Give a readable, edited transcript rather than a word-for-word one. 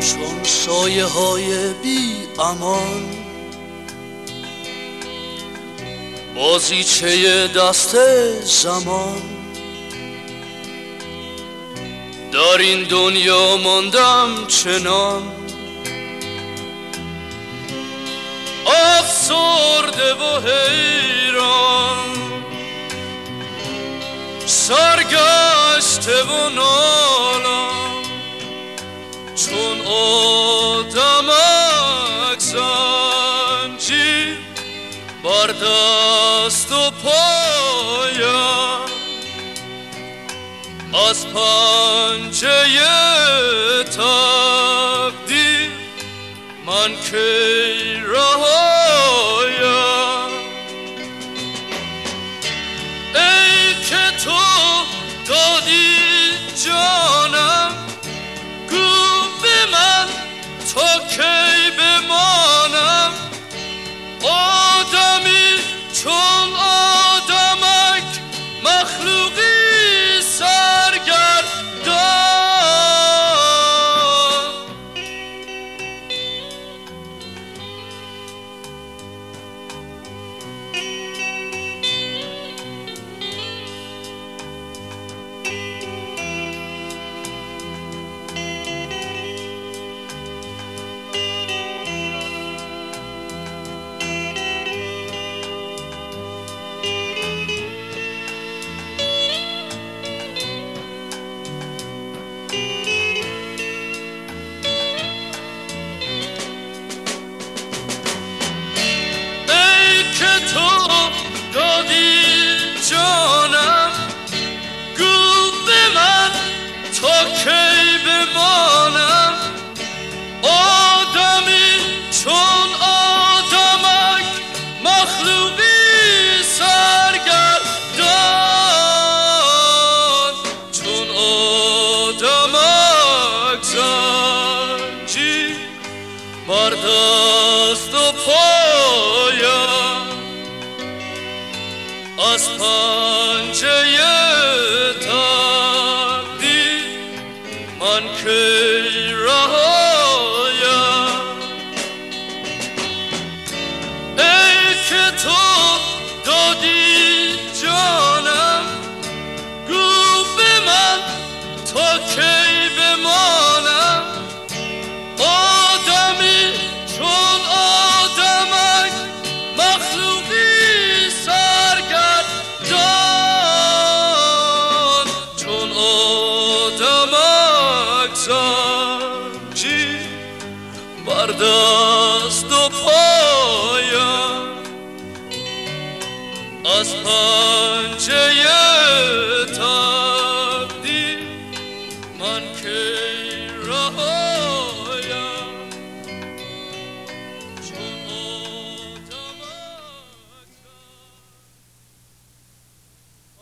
چون سایه های بی امان، بازیچه دست زمان. در این دنیا ماندم چنان افسرده و حیران، سرگشته و نالم، چون آدمک زنجیر بر دست و پایم. از پنجه تقدیر من کی رهایم؟ ای که تو دادی جانم، گو به من تا کی بمانم. آدمی چون آدمک، مخلوقی جانم، گو به من تا کی بمانم. آدمی چون آدمک، مخلوقی سرگردان. چون آدمک زنجیر بر دست و پایم. از پنجه تقدیر من کی رهایم؟ ای که تو دادی جانم، گو به من تا کی بمانم. آدمی چون آدمک، مخلوقی زنجیر بر دست و پایم. از